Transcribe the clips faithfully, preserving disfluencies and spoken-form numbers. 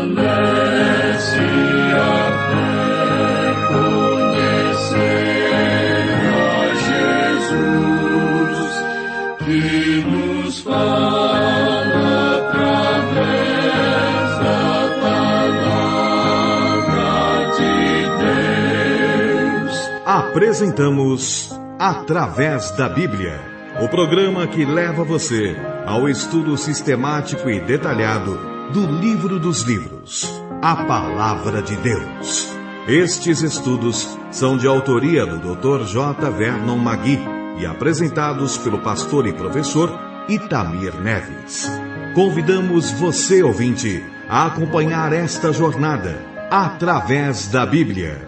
Apresentamos Através da Bíblia, o programa que leva você ao estudo sistemático e detalhado do Livro dos Livros, a Palavra de Deus. Estes estudos são de autoria do doutor J. Vernon Magui e apresentados pelo pastor e professor Itamir Neves. Convidamos você, ouvinte, a acompanhar esta jornada através da Bíblia.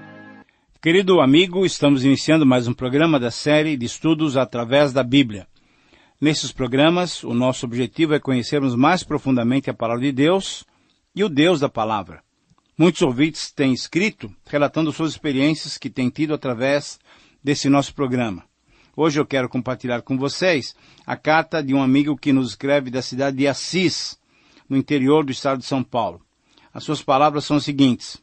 Querido amigo, estamos iniciando mais um programa da série de estudos através da Bíblia. Nesses programas, o nosso objetivo é conhecermos mais profundamente a Palavra de Deus e o Deus da Palavra. Muitos ouvintes têm escrito, relatando suas experiências que têm tido através desse nosso programa. Hoje eu quero compartilhar com vocês a carta de um amigo que nos escreve da cidade de Assis, no interior do estado de São Paulo. As suas palavras são as seguintes: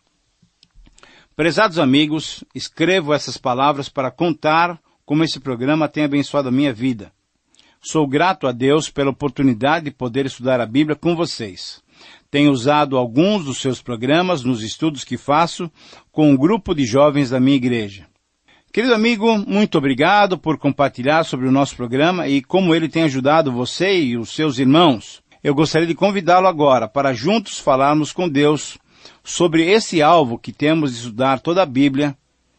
Prezados amigos, escrevo essas palavras para contar como esse programa tem abençoado a minha vida. Sou grato a Deus pela oportunidade de poder estudar a Bíblia com vocês. Tenho usado alguns dos seus programas nos estudos que faço com um grupo de jovens da minha igreja. Querido amigo, muito obrigado por compartilhar sobre o nosso programa e como ele tem ajudado você e os seus irmãos. Eu gostaria de convidá-lo agora para juntos falarmos com Deus sobre esse alvo que temos de estudar toda a Bíblia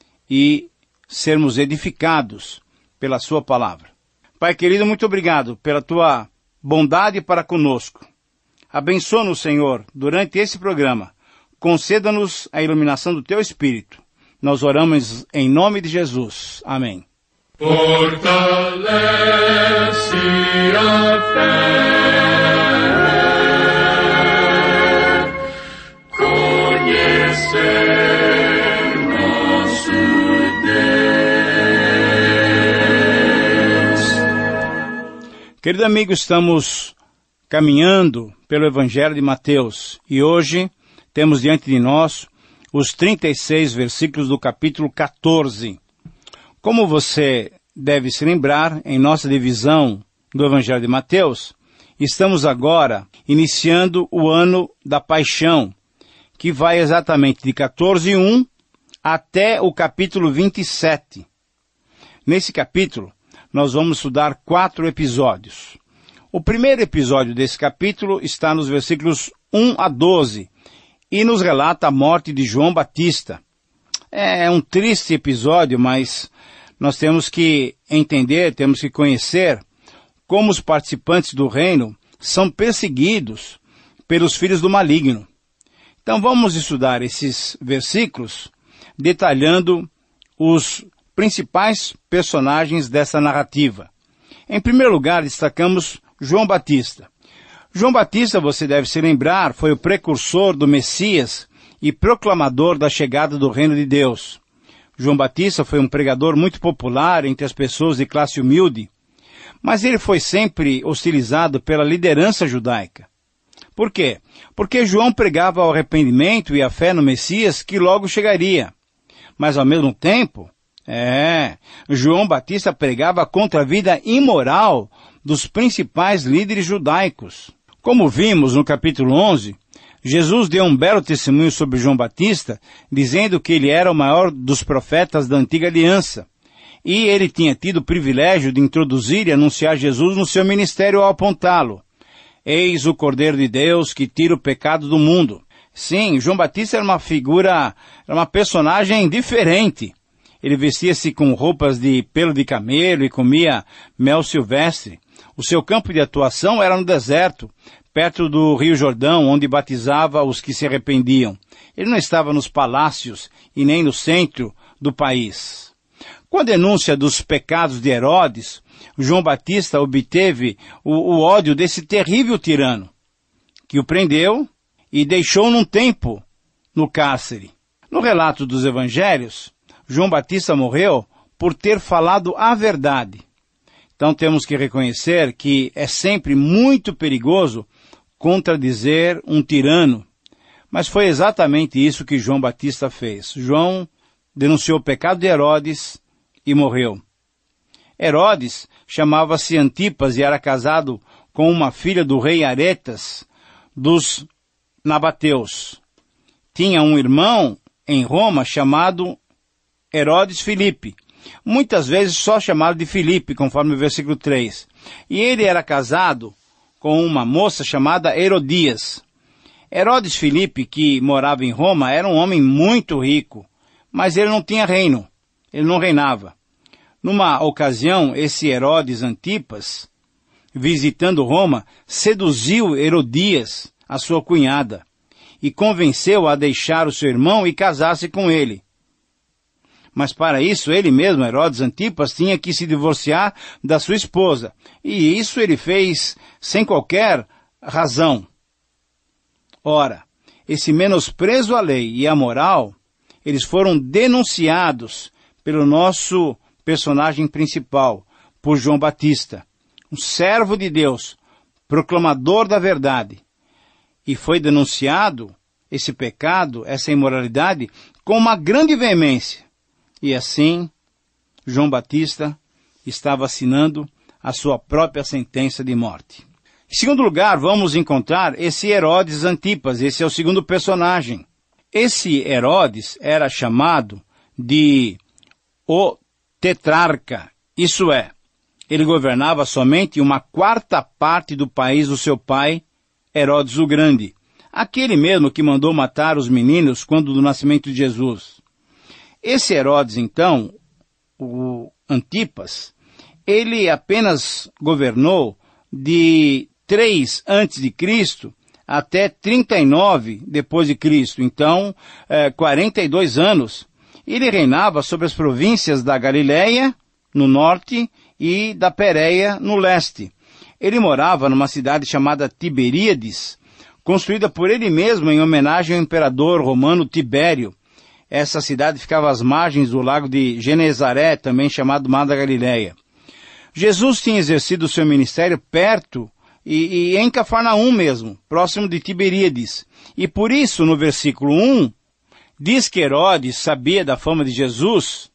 e sermos edificados pela sua palavra. Pai querido, muito obrigado pela tua bondade para conosco. Abençoa-nos, Senhor, durante esse programa. Conceda-nos a iluminação do teu Espírito. Nós oramos em nome de Jesus. Amém. Fortalece a fé. Nosso Deus. Querido amigo, estamos caminhando pelo Evangelho de Mateus e hoje temos diante de nós os trinta e seis versículos do capítulo quatorze. Como você deve se lembrar, em nossa divisão do Evangelho de Mateus, estamos agora iniciando o ano da Paixão, que vai exatamente de quatorze, um até o capítulo vinte e sete. Nesse capítulo, nós vamos estudar quatro episódios. O primeiro episódio desse capítulo está nos versículos um a doze e nos relata a morte de João Batista. É um triste episódio, mas nós temos que entender, temos que conhecer como os participantes do reino são perseguidos pelos filhos do maligno. Então vamos estudar esses versículos, detalhando os principais personagens dessa narrativa. Em primeiro lugar, destacamos João Batista. João Batista, você deve se lembrar, foi o precursor do Messias e proclamador da chegada do reino de Deus. João Batista foi um pregador muito popular entre as pessoas de classe humilde, mas ele foi sempre hostilizado pela liderança judaica. Por quê? Porque João pregava o arrependimento e a fé no Messias que logo chegaria. Mas ao mesmo tempo, é, João Batista pregava contra a vida imoral dos principais líderes judaicos. Como vimos no capítulo onze, Jesus deu um belo testemunho sobre João Batista, dizendo que ele era o maior dos profetas da antiga aliança. E ele tinha tido o privilégio de introduzir e anunciar Jesus no seu ministério ao apontá-lo. Eis o Cordeiro de Deus que tira o pecado do mundo. Sim, João Batista era uma figura, era uma personagem diferente. Ele vestia-se com roupas de pelo de camelo e comia mel silvestre. O seu campo de atuação era no deserto, perto do Rio Jordão, onde batizava os que se arrependiam. Ele não estava nos palácios e nem no centro do país. Com a denúncia dos pecados de Herodes, João Batista obteve o, o ódio desse terrível tirano, que o prendeu e deixou num tempo no cárcere. No relato dos evangelhos, João Batista morreu por ter falado a verdade. Então temos que reconhecer que é sempre muito perigoso contradizer um tirano. Mas foi exatamente isso que João Batista fez. João denunciou o pecado de Herodes e morreu. Herodes chamava-se Antipas e era casado com uma filha do rei Aretas dos Nabateus. Tinha um irmão em Roma chamado Herodes Filipe, muitas vezes só chamado de Filipe, conforme o versículo três. E ele era casado com uma moça chamada Herodias. Herodes Filipe, que morava em Roma, era um homem muito rico, mas ele não tinha reino, ele não reinava. Numa ocasião, esse Herodes Antipas, visitando Roma, seduziu Herodias, a sua cunhada, e convenceu-a a deixar o seu irmão e casar-se com ele. Mas para isso, ele mesmo, Herodes Antipas, tinha que se divorciar da sua esposa. E isso ele fez sem qualquer razão. Ora, esse menosprezo à lei e à moral, eles foram denunciados pelo nosso personagem principal, por João Batista, um servo de Deus, proclamador da verdade. E foi denunciado esse pecado, essa imoralidade, com uma grande veemência. E assim, João Batista estava assinando a sua própria sentença de morte. Em segundo lugar, vamos encontrar esse Herodes Antipas. Esse é o segundo personagem. Esse Herodes era chamado de o tetrarca. Isso é, ele governava somente uma quarta parte do país do seu pai, Herodes o Grande. Aquele mesmo que mandou matar os meninos quando do nascimento de Jesus. Esse Herodes, então, o Antipas, ele apenas governou de três antes de Cristo até trinta e nove depois de Cristo. Então, é, quarenta e dois anos. Ele reinava sobre as províncias da Galileia, no norte, e da Pérea, no leste. Ele morava numa cidade chamada Tiberíades, construída por ele mesmo em homenagem ao imperador romano Tibério. Essa cidade ficava às margens do lago de Genezaré, também chamado Mar da Galileia. Jesus tinha exercido o seu ministério perto e, e em Cafarnaum mesmo, próximo de Tiberíades. E por isso, no versículo um, diz que Herodes sabia da fama de Jesus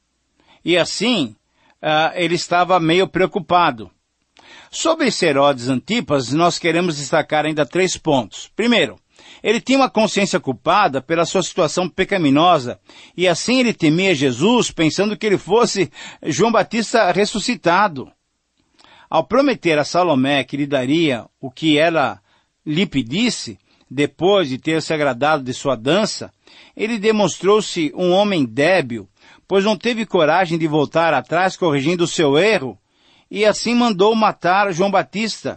e assim uh, ele estava meio preocupado. Sobre esse Herodes Antipas, nós queremos destacar ainda três pontos. Primeiro, ele tinha uma consciência culpada pela sua situação pecaminosa, e assim ele temia Jesus, pensando que ele fosse João Batista ressuscitado. Ao prometer a Salomé que lhe daria o que ela lhe pedisse, depois de ter se agradado de sua dança, ele demonstrou-se um homem débil, pois não teve coragem de voltar atrás corrigindo o seu erro, e assim mandou matar João Batista.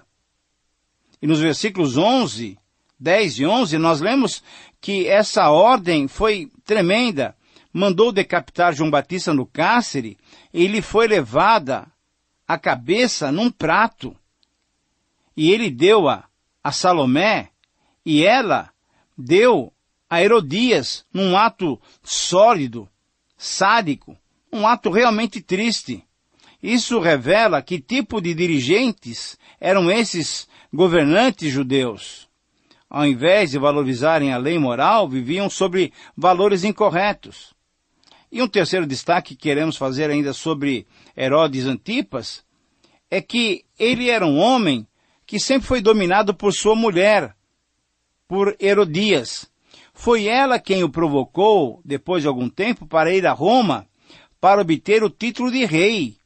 E nos versículos onze, dez e onze, nós lemos que essa ordem foi tremenda. Mandou decapitar João Batista no cárcere, e lhe foi levada a cabeça num prato. E ele deu-a a Salomé, e ela deu a Herodias num ato sólido, sádico, um ato realmente triste. Isso revela que tipo de dirigentes eram esses governantes judeus. Ao invés de valorizarem a lei moral, viviam sobre valores incorretos. E um terceiro destaque que queremos fazer ainda sobre Herodes Antipas é que ele era um homem que sempre foi dominado por sua mulher, por Herodias. Foi ela quem o provocou, depois de algum tempo, para ir a Roma para obter o título de rei.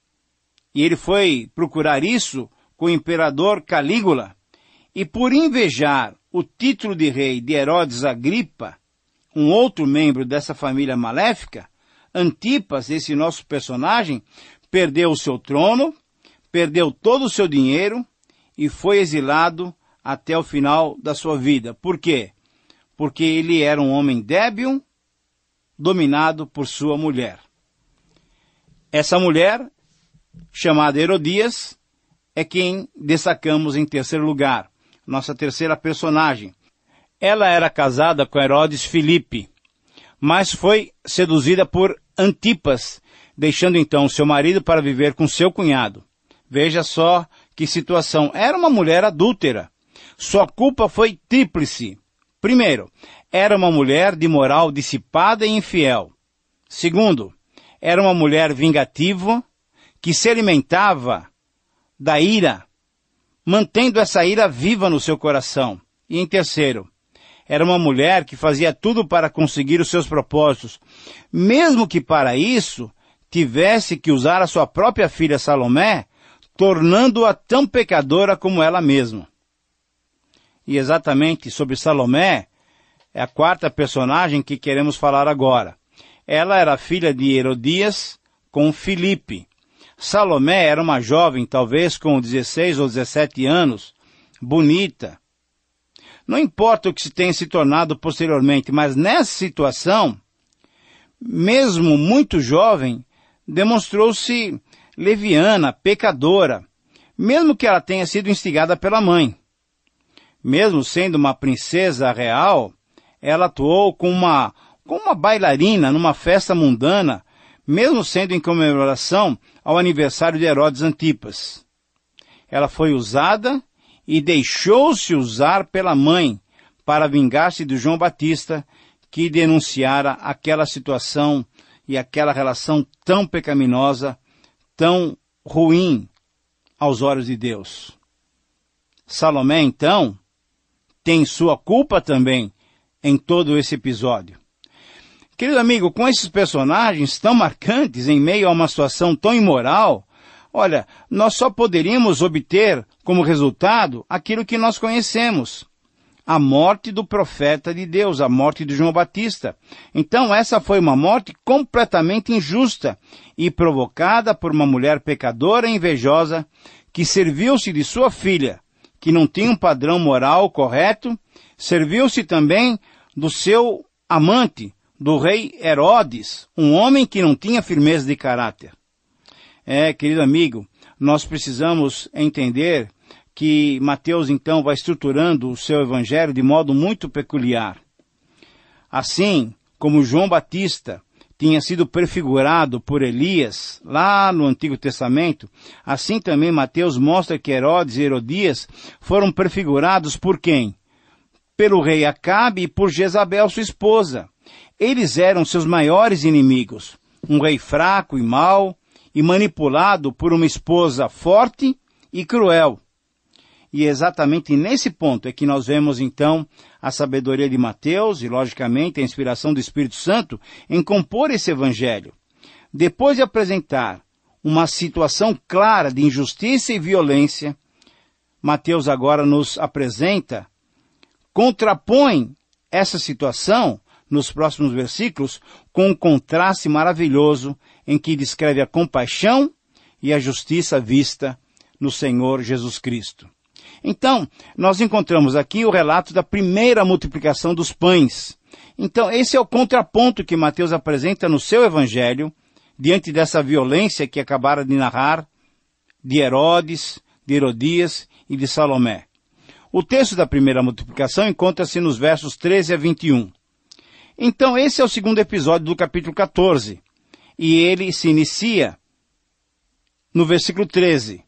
E ele foi procurar isso com o imperador Calígula. E por invejar o título de rei de Herodes Agripa, um outro membro dessa família maléfica, Antipas, esse nosso personagem, perdeu o seu trono, perdeu todo o seu dinheiro e foi exilado até o final da sua vida. Por quê? Porque ele era um homem débil, dominado por sua mulher. Essa mulher, chamada Herodias, é quem destacamos em terceiro lugar, nossa terceira personagem. Ela era casada com Herodes Filipe, mas foi seduzida por Antipas, deixando então seu marido para viver com seu cunhado. Veja só que situação. Era uma mulher adúltera. Sua culpa foi tríplice. Primeiro, era uma mulher de moral dissipada e infiel. Segundo, era uma mulher vingativa que se alimentava da ira, mantendo essa ira viva no seu coração. E em terceiro, era uma mulher que fazia tudo para conseguir os seus propósitos, mesmo que para isso tivesse que usar a sua própria filha Salomé, tornando-a tão pecadora como ela mesma. E exatamente sobre Salomé, é a quarta personagem que queremos falar agora. Ela era filha de Herodias com Filipe. Salomé era uma jovem, talvez com dezesseis ou dezessete anos, bonita. Não importa o que se tenha se tornado posteriormente, mas nessa situação, mesmo muito jovem, demonstrou-se leviana, pecadora, mesmo que ela tenha sido instigada pela mãe. Mesmo sendo uma princesa real, ela atuou como uma, como uma bailarina numa festa mundana, mesmo sendo em comemoração ao aniversário de Herodes Antipas. Ela foi usada e deixou-se usar pela mãe para vingar-se de João Batista, que denunciara aquela situação e aquela relação tão pecaminosa, tão ruim aos olhos de Deus. Salomé, então, tem sua culpa também em todo esse episódio. Querido amigo, com esses personagens tão marcantes em meio a uma situação tão imoral, olha, nós só poderíamos obter como resultado aquilo que nós conhecemos. A morte do profeta de Deus, a morte de João Batista. Então essa foi uma morte completamente injusta e provocada por uma mulher pecadora e invejosa que serviu-se de sua filha, que não tinha um padrão moral correto, serviu-se também do seu amante, do rei Herodes, um homem que não tinha firmeza de caráter. É, querido amigo, nós precisamos entender que Mateus, então, vai estruturando o seu evangelho de modo muito peculiar. Assim como João Batista tinha sido prefigurado por Elias, lá no Antigo Testamento, assim também Mateus mostra que Herodes e Herodias foram prefigurados por quem? Pelo rei Acabe e por Jezabel, sua esposa. Eles eram seus maiores inimigos, um rei fraco e mau, e manipulado por uma esposa forte e cruel. E exatamente nesse ponto é que nós vemos, então, a sabedoria de Mateus e, logicamente, a inspiração do Espírito Santo em compor esse evangelho. Depois de apresentar uma situação clara de injustiça e violência, Mateus agora nos apresenta, contrapõe essa situação, nos próximos versículos, com um contraste maravilhoso em que descreve a compaixão e a justiça vista no Senhor Jesus Cristo. Então, nós encontramos aqui o relato da primeira multiplicação dos pães. Então, esse é o contraponto que Mateus apresenta no seu evangelho, diante dessa violência que acabara de narrar, de Herodes, de Herodias e de Salomé. O texto da primeira multiplicação encontra-se nos versos treze a vinte e um. Então, esse é o segundo episódio do capítulo quatorze, e ele se inicia no versículo treze.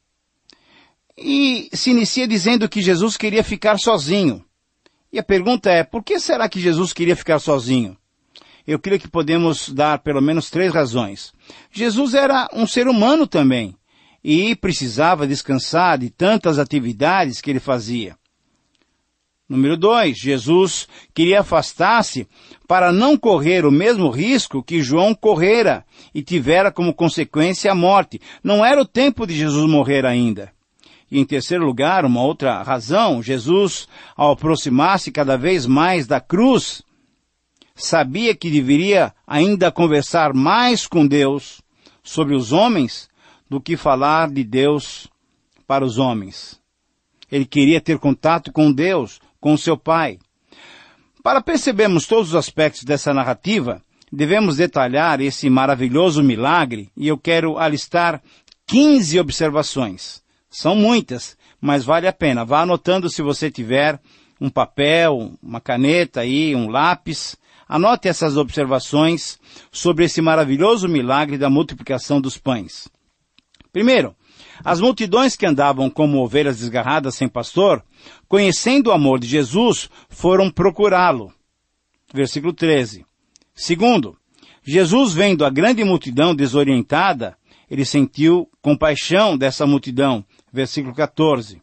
E se inicia dizendo que Jesus queria ficar sozinho. E a pergunta é, por que será que Jesus queria ficar sozinho? Eu creio que podemos dar pelo menos três razões. Jesus era um ser humano também, e precisava descansar de tantas atividades que ele fazia. Número dois, Jesus queria afastar-se para não correr o mesmo risco que João correra e tivera como consequência a morte. Não era o tempo de Jesus morrer ainda. E em terceiro lugar, uma outra razão, Jesus, ao aproximar-se cada vez mais da cruz, sabia que deveria ainda conversar mais com Deus sobre os homens do que falar de Deus para os homens. Ele queria ter contato com Deus, com seu Pai. Para percebermos todos os aspectos dessa narrativa, devemos detalhar esse maravilhoso milagre, e eu quero alistar quinze observações. São muitas, mas vale a pena. Vá anotando se você tiver um papel, uma caneta aí, um lápis. Anote essas observações sobre esse maravilhoso milagre da multiplicação dos pães. Primeiro, as multidões que andavam como ovelhas desgarradas sem pastor conhecendo o amor de Jesus, foram procurá-lo. Versículo treze. Segundo, Jesus, vendo a grande multidão desorientada, ele sentiu compaixão dessa multidão. Versículo quatorze.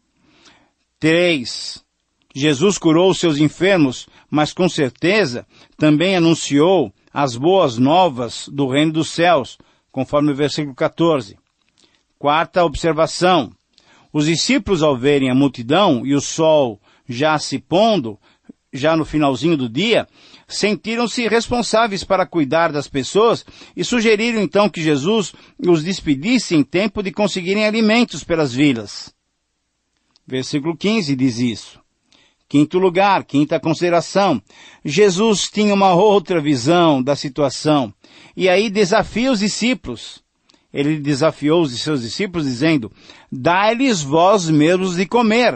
três. Jesus curou os seus enfermos, mas com certeza também anunciou as boas novas do reino dos céus, conforme o versículo quatorze. Quarta observação. Os discípulos, ao verem a multidão e o sol já se pondo, já no finalzinho do dia, sentiram-se responsáveis para cuidar das pessoas e sugeriram então que Jesus os despedisse em tempo de conseguirem alimentos pelas vilas. Versículo quinze diz isso. Quinto lugar, quinta consideração. Jesus tinha uma outra visão da situação e aí desafia os discípulos. Ele desafiou os seus discípulos dizendo, dai-lhes vós mesmos de comer.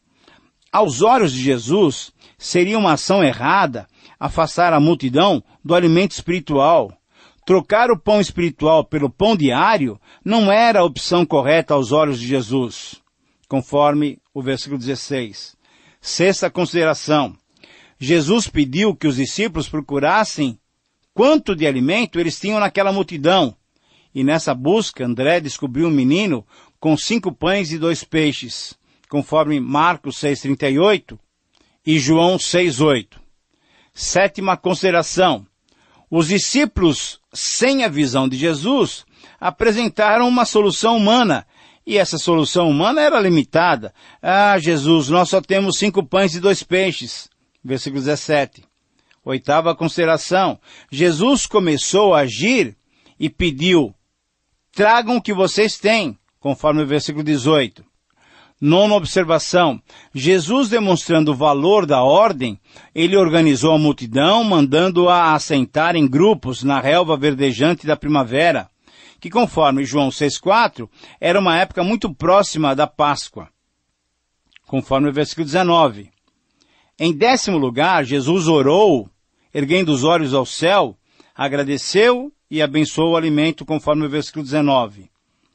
Aos olhos de Jesus, seria uma ação errada afastar a multidão do alimento espiritual. Trocar o pão espiritual pelo pão diário não era a opção correta aos olhos de Jesus, conforme o versículo dezesseis. Sexta consideração. Jesus pediu que os discípulos procurassem quanto de alimento eles tinham naquela multidão. E nessa busca, André descobriu um menino com cinco pães e dois peixes, conforme Marcos seis, trinta e oito e João seis, oito. Sétima consideração. Os discípulos, sem a visão de Jesus, apresentaram uma solução humana, e essa solução humana era limitada. Ah, Jesus, nós só temos cinco pães e dois peixes. Versículo dezessete. Oitava consideração. Jesus começou a agir e pediu, tragam o que vocês têm, conforme o versículo dezoito. Nona observação. Jesus, demonstrando o valor da ordem, ele organizou a multidão, mandando-a assentar em grupos na relva verdejante da primavera, que conforme João seis, quatro, era uma época muito próxima da Páscoa, conforme o versículo dezenove. Em décimo lugar, Jesus orou, erguendo os olhos ao céu, agradeceu e abençoou o alimento, conforme o versículo dezenove.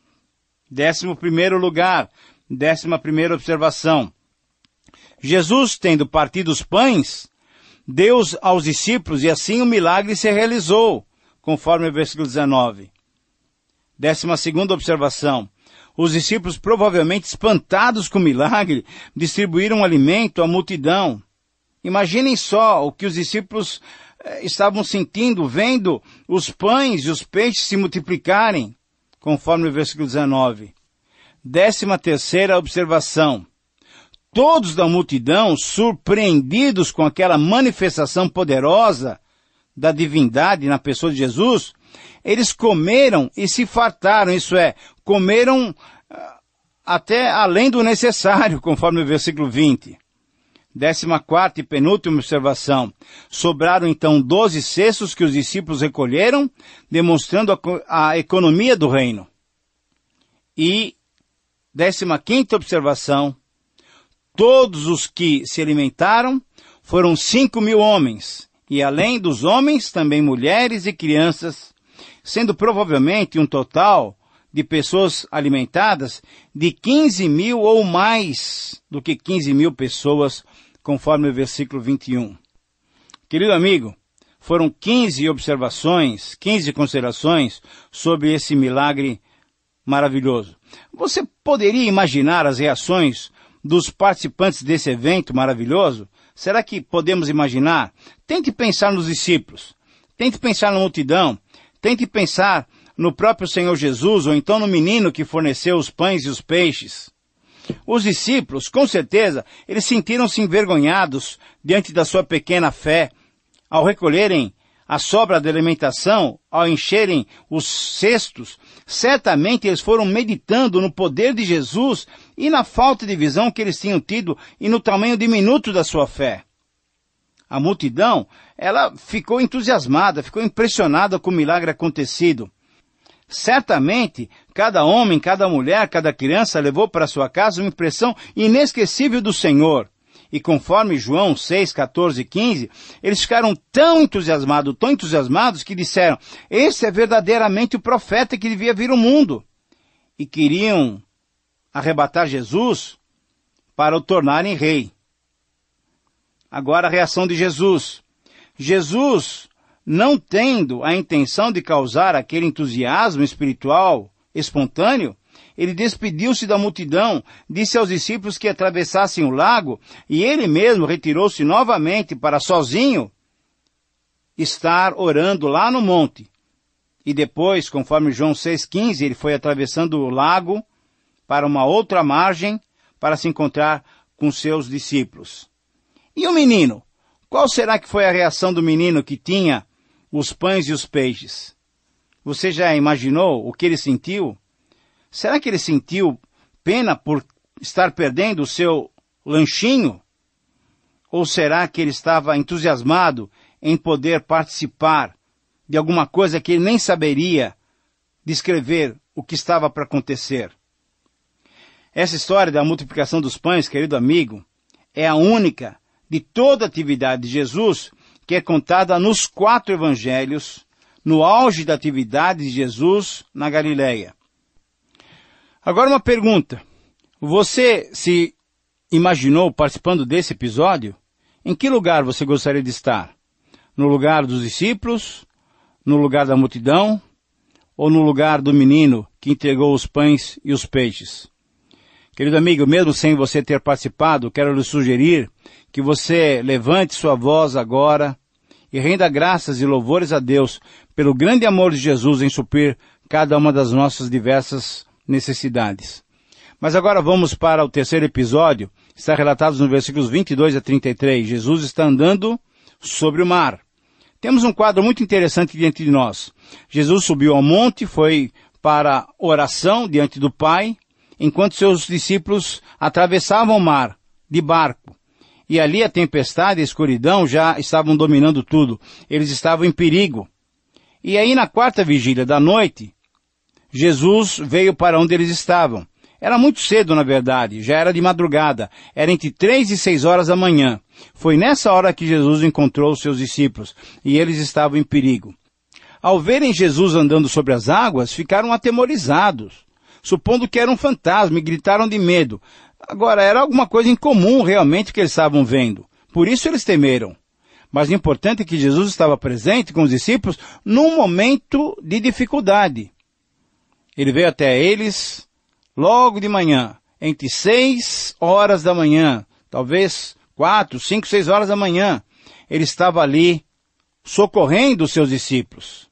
Décimo primeiro lugar, décima primeira observação. Jesus, tendo partido os pães, deu aos discípulos e assim o milagre se realizou, conforme o versículo dezenove. Décima segunda observação. Os discípulos, provavelmente espantados com o milagre, distribuíram alimento à multidão. Imaginem só o que os discípulos eh, estavam sentindo, vendo os pães e os peixes se multiplicarem, conforme o versículo dezenove. Décima terceira observação. Todos da multidão, surpreendidos com aquela manifestação poderosa da divindade na pessoa de Jesus, eles comeram e se fartaram, isso é, comeram até além do necessário, conforme o versículo vinte. Décima quarta e penúltima observação. Sobraram então doze cestos que os discípulos recolheram, demonstrando a, a economia do reino. E décima quinta observação. Todos os que se alimentaram foram cinco mil homens, e além dos homens, também mulheres e crianças, sendo provavelmente um total de pessoas alimentadas de quinze mil ou mais do que quinze mil pessoas, conforme o versículo vinte e um. Querido amigo, foram quinze observações, quinze considerações sobre esse milagre maravilhoso. Você poderia imaginar as reações dos participantes desse evento maravilhoso? Será que podemos imaginar? Tente pensar nos discípulos, tente pensar na multidão, tente pensar no próprio Senhor Jesus, ou então no menino que forneceu os pães e os peixes. Os discípulos, com certeza, eles sentiram-se envergonhados diante da sua pequena fé, ao recolherem a sobra da alimentação, ao encherem os cestos. Certamente eles foram meditando no poder de Jesus e na falta de visão que eles tinham tido e no tamanho diminuto da sua fé. A multidão, ela ficou entusiasmada, ficou impressionada com o milagre acontecido. Certamente, cada homem, cada mulher, cada criança levou para sua casa uma impressão inesquecível do Senhor. E conforme João seis, quatorze e quinze, eles ficaram tão entusiasmados, tão entusiasmados, que disseram, esse é verdadeiramente o profeta que devia vir ao mundo. E queriam arrebatar Jesus para o tornarem rei. Agora a reação de Jesus. Jesus, não tendo a intenção de causar aquele entusiasmo espiritual espontâneo, ele despediu-se da multidão, disse aos discípulos que atravessassem o lago, e ele mesmo retirou-se novamente para sozinho estar orando lá no monte. E depois, conforme João seis quinze, ele foi atravessando o lago para uma outra margem para se encontrar com seus discípulos. E o menino? Qual será que foi a reação do menino que tinha os pães e os peixes? Você já imaginou o que ele sentiu? Será que ele sentiu pena por estar perdendo o seu lanchinho? Ou será que ele estava entusiasmado em poder participar de alguma coisa que ele nem saberia descrever o que estava para acontecer? Essa história da multiplicação dos pães, querido amigo, é a única de toda a atividade de Jesus que é contada nos quatro evangelhos, no auge da atividade de Jesus na Galileia. Agora uma pergunta. Você se imaginou participando desse episódio? Em que lugar você gostaria de estar? No lugar dos discípulos? No lugar da multidão? Ou no lugar do menino que entregou os pães e os peixes? Querido amigo, mesmo sem você ter participado, quero lhe sugerir que você levante sua voz agora e renda graças e louvores a Deus pelo grande amor de Jesus em suprir cada uma das nossas diversas necessidades. Mas agora vamos para o terceiro episódio, está relatado nos versículos vinte e dois a trinta e três. Jesus está andando sobre o mar. Temos um quadro muito interessante diante de nós. Jesus subiu ao monte, foi para oração diante do Pai, enquanto seus discípulos atravessavam o mar de barco. E ali a tempestade e a escuridão já estavam dominando tudo. Eles estavam em perigo. E aí na quarta vigília da noite, Jesus veio para onde eles estavam. Era muito cedo, na verdade, já era de madrugada, era entre três e seis horas da manhã. Foi nessa hora que Jesus encontrou os seus discípulos, e eles estavam em perigo. Ao verem Jesus andando sobre as águas, ficaram atemorizados, supondo que era um fantasma, e gritaram de medo. Agora, era alguma coisa incomum realmente que eles estavam vendo. Por isso eles temeram. Mas o importante é que Jesus estava presente com os discípulos num momento de dificuldade. Ele veio até eles logo de manhã, entre seis horas da manhã, talvez quatro, cinco, seis horas da manhã. Ele estava ali socorrendo os seus discípulos.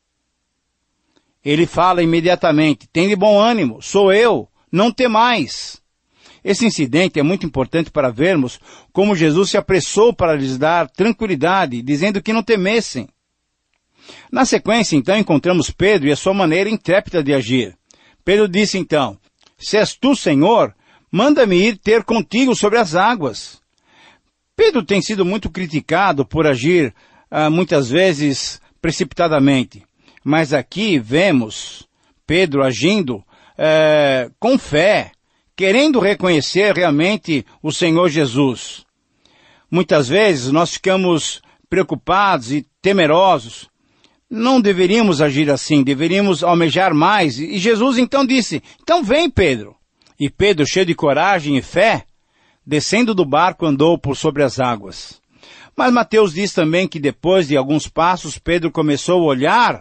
Ele fala imediatamente: tem de bom ânimo, sou eu, não temais. Esse incidente é muito importante para vermos como Jesus se apressou para lhes dar tranquilidade, dizendo que não temessem. Na sequência, então, encontramos Pedro e a sua maneira intrépida de agir. Pedro disse então: se és tu, Senhor, manda-me ir ter contigo sobre as águas. Pedro tem sido muito criticado por agir, ah, muitas vezes, precipitadamente. Mas aqui vemos Pedro agindo eh, com fé, querendo reconhecer realmente o Senhor Jesus. Muitas vezes nós ficamos preocupados e temerosos. Não deveríamos agir assim, deveríamos almejar mais. E Jesus então disse: então vem, Pedro. E Pedro, cheio de coragem e fé, descendo do barco, andou por sobre as águas. Mas Mateus diz também que depois de alguns passos, Pedro começou a olhar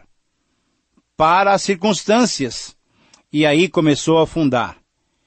para as circunstâncias. E aí começou a afundar.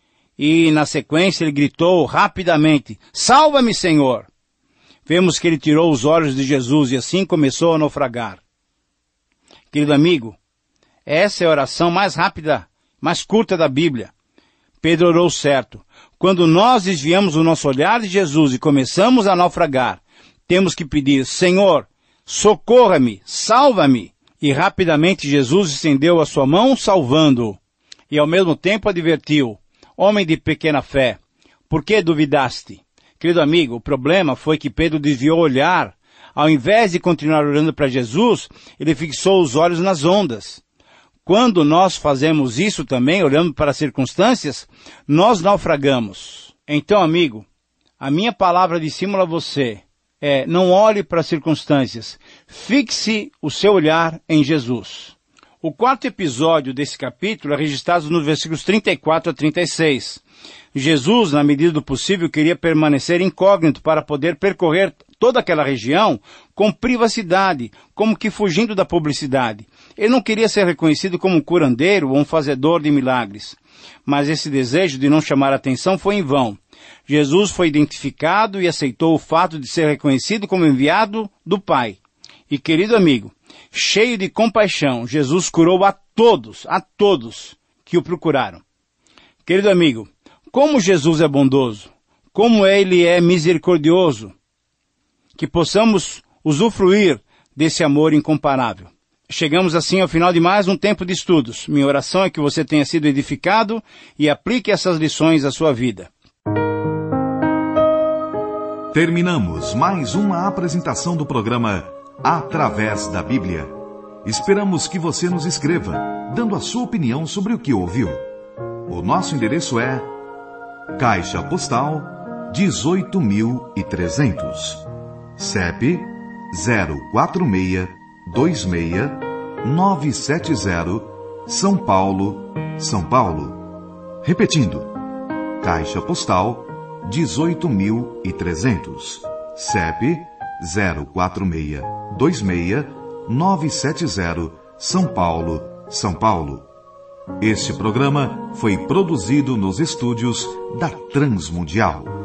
E na sequência ele gritou rapidamente: salva-me, Senhor! Vemos que ele tirou os olhos de Jesus e assim começou a naufragar. Querido amigo, essa é a oração mais rápida, mais curta da Bíblia. Pedro orou certo. Quando nós desviamos o nosso olhar de Jesus e começamos a naufragar, temos que pedir: Senhor, socorra-me, salva-me. E rapidamente Jesus estendeu a sua mão, salvando-o. E ao mesmo tempo advertiu: homem de pequena fé, por que duvidaste? Querido amigo, o problema foi que Pedro desviou o olhar. Ao invés de continuar olhando para Jesus, ele fixou os olhos nas ondas. Quando nós fazemos isso também, olhando para as circunstâncias, nós naufragamos. Então, amigo, a minha palavra de estímulo a você é: não olhe para as circunstâncias. Fixe o seu olhar em Jesus. O quarto episódio desse capítulo é registrado nos versículos trinta e quatro a trinta e seis. Jesus, na medida do possível, queria permanecer incógnito para poder percorrer toda aquela região com privacidade, como que fugindo da publicidade. Ele não queria ser reconhecido como um curandeiro ou um fazedor de milagres. Mas esse desejo de não chamar atenção foi em vão. Jesus foi identificado e aceitou o fato de ser reconhecido como enviado do Pai. E, querido amigo, cheio de compaixão, Jesus curou a todos, a todos que o procuraram. Querido amigo, como Jesus é bondoso, como Ele é misericordioso, que possamos usufruir desse amor incomparável. Chegamos assim ao final de mais um tempo de estudos. Minha oração é que você tenha sido edificado e aplique essas lições à sua vida. Terminamos mais uma apresentação do programa Através da Bíblia. Esperamos que você nos escreva, dando a sua opinião sobre o que ouviu. O nosso endereço é Caixa Postal dezoito mil e trezentos, C E P zero quatro seis dois seis nove sete zero, São Paulo, São Paulo. Repetindo, Caixa Postal dezoito mil e trezentos, C E P zero quatro seis dois seis nove sete zero, São Paulo, São Paulo. Este programa foi produzido nos estúdios da Transmundial.